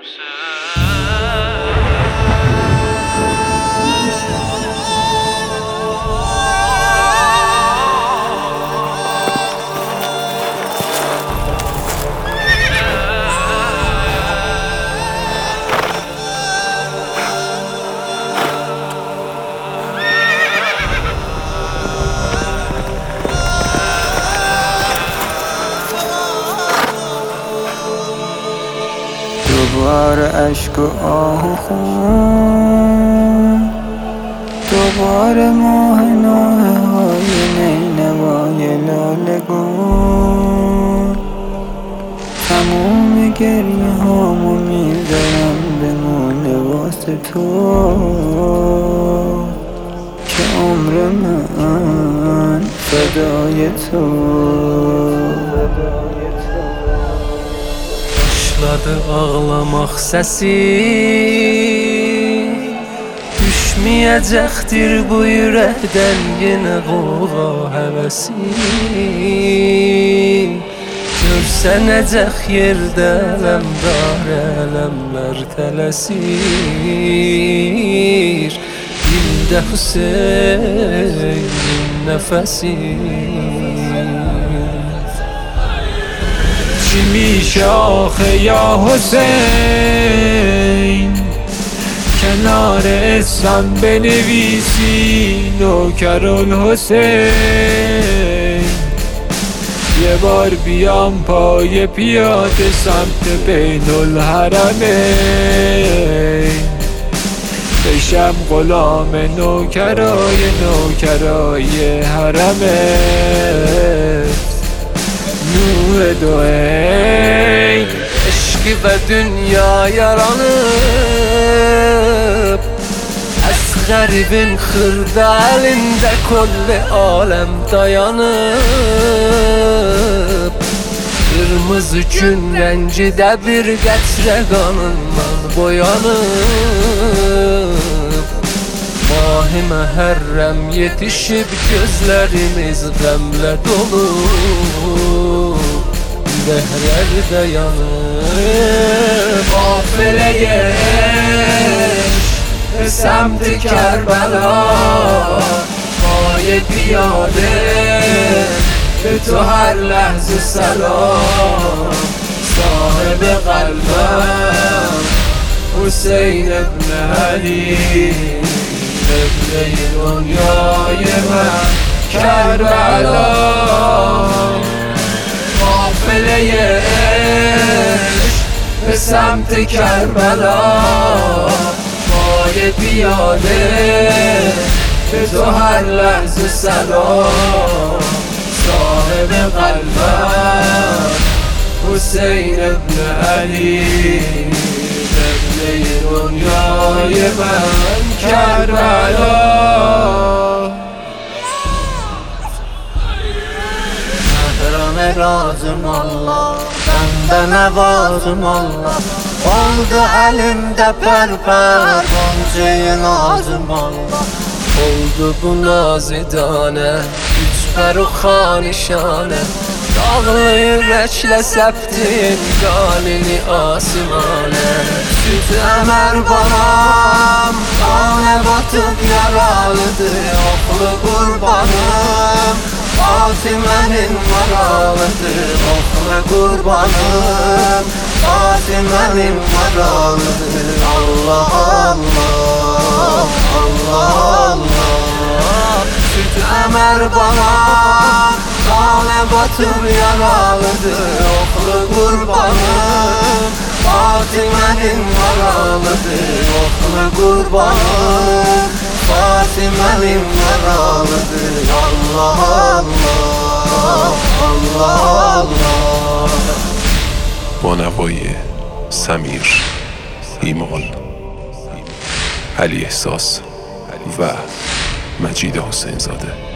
دوباره اشک و آه و خون، دوباره ماه نوحه های نینوای لاله گون. تموم گریه هامو میذارم بمونه واسه تو که عمر من فدای تو. Başladı ağlamaq səsi, düşməyəcəkdir bu ürəkdən yenə qoğa həvəsi. Görsənəcək yerdə ələmdar ələmlər tələsir, dildə Hüseynin nəfəsi. چی میشه آخه یا حسین، کنار اسمم بنویسی نوکرالحسین. یه بار بیام پای پیاده سمت بین الحرمین، بشم غلام نوکرای حرمت. نور دوین Eşki ve dünya yaranıp, az garibin xırda elinde kolli alem dayanıp. Kırmızı gün rencide bir qətrə qanından boyanıp. Mahi məhərrəm yetişib gözlərimiz qəmlə dolu, Dəhrədə yanıb قافله به سمت کربلا، پای پیاده به تو هر لحظه سلام. صاحب قلبم حسین ابن علی، قبله دنیای من کربلا. قافله به سمت کربلا، پای پیاده به تو هر لحظه سلام. صاحب قلبم حسین ابن علی، قبله دنیای من کربلا. Razım Allah, benden nevazım Allah. Oldu elimde perper, gonca nazım Allah. Oldu bu nazidane, üç pəruxanişanə. Dağlı ürəklə səptin qalini asimanə. Süt əmər baram, qanə batıb yaralıdır oxlu qurbanım. Fatimənin maralıdır oxlu qurbanım. Fatimənin maralıdır. Allah Allah, Allah Allah. Süt əmər baram, qanə batıb yaralıdır oxlu qurbanım. Fatimənin maralıdır oxlu qurbanım. Fatimənin maralıdır. Allah Allah, Allah Allah. با نوای سمیر، ایمان، علی احساس و مجید حسین زاده.